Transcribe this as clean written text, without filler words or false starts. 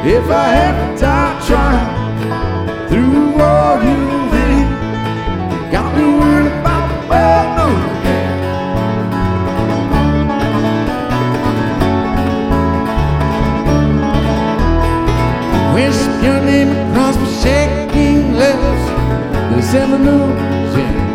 if I ever die trying through all you've been. Got me worried about the bad news again. Whisper your name across my shaking lips. There's 7 news in